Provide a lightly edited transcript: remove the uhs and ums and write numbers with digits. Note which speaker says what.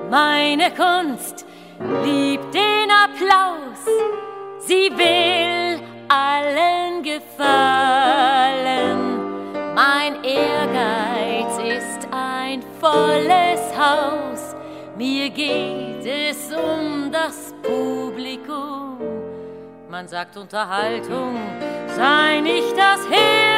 Speaker 1: Meine Kunst liebt den Applaus, sie will allen gefallen. Mein Ehrgeiz ist ein volles Haus, mir geht es um das Publikum. Man sagt, Unterhaltung sei nicht das Heer.